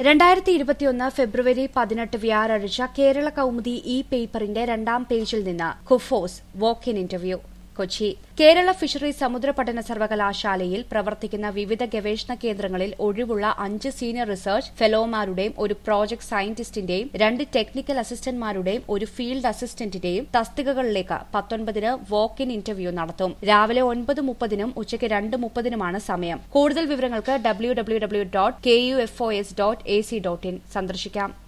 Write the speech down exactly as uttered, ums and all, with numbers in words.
രണ്ടായിരത്തി ഇരുപത്തിയൊന്ന് ഫെബ്രുവരി പതിനെട്ട് വ്യാഴാഴ്ച കേരള കൌമുദി ഇ പേപ്പറിന്റെ രണ്ടാം പേജിൽ നിന്ന് KUFOS walk in interview Kochi. Kerala fisheries സമുദ്ര പഠന സർവകലാശാലയിൽ പ്രവർത്തിക്കുന്ന വിവിധ ഗവേഷണ കേന്ദ്രങ്ങളിൽ ഒഴിവുള്ള അഞ്ച് സീനിയർ റിസർച്ച് ഫെലോമാരുടെയും ഒരു പ്രോജക്ട് സയന്റിസ്റ്റിന്റെയും രണ്ട് ടെക്നിക്കൽ അസിസ്റ്റന്റ്മാരുടെയും ഒരു ഫീൽഡ് അസിസ്റ്റന്റിന്റെയും തസ്തികകളിലേക്ക് പത്തൊൻപതിന് വാക്ക് ഇൻ ഇന്റർവ്യൂ നടത്തും. രാവിലെ ഒൻപത് മുപ്പതിനും ഉച്ചയ്ക്ക് രണ്ട് മുപ്പതിനുമാണ് സമയം. കൂടുതൽ വിവരങ്ങൾക്ക് W W W dot K U F O S dot A C dot in സന്ദർശിക്കാം.